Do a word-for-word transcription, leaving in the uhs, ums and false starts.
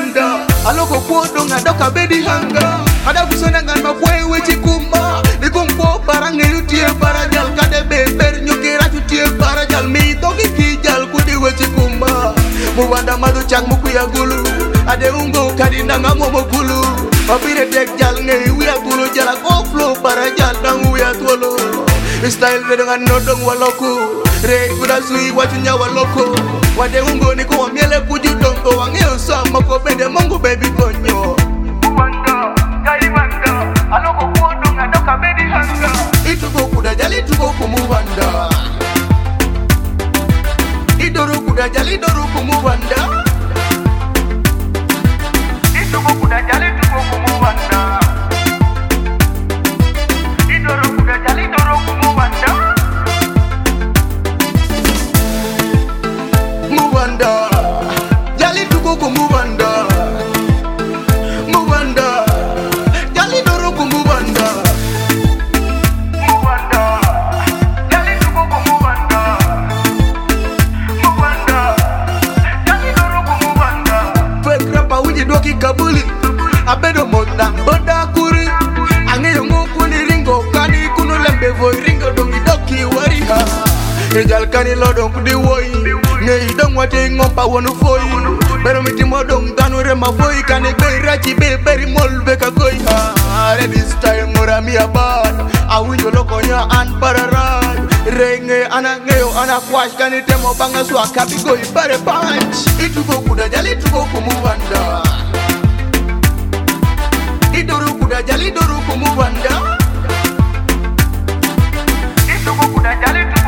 wanda aloko kuodo ngadoka bedi hanga ada kusona ngana kwe wechi kumba nikumpo barang yutie barajal kade beber nyukira yutie barajal mi toki kijal kudi wechi kumba mu wanda madu chang mukuya gulu ade ungo kadinda ngamo mokulu papire tek jal ngai wiya gulu jala ko flow barajal dang wiya tolo style de dengan nodong waloku re kuda sui wajunya waloko wade ungo ni ko miele kuju dongo wangeo sama ko bende mongo baby konyo wanda kai wanda aloko kuodo ngadoka bedi hanga ituko kuda jali tuko kumu wanda idoro kuda jali doro kumu wanda ituko kuda jali tuko kumu wanda idoro kuda jali doro kumu wanda Muwanda jali tuko kumuwanda Muwanda jali doro kumuwanda Muwanda jali tuko kumuwanda Muwanda jali doro kumuwanda fake rapa uji doki kabuli abedo mota boda kuri angeyo ngukuni ringo kani kuno lembe voy ringo dongi doki wariha ejal kani lodong kudi woi Nei dong wate ngompa wonu foi Pero miti modong danu rema foi Kane bei rachi bei beri mol beka goi ha This time mora mi abad Awinjo lokonya an pararan Renge anak ngeo anak wash Kane temo banga swa kapi goi bare punch Itu go kuda jali itu go kumuwanda Idoru kuda jali doru kumuwanda Itu go kuda jali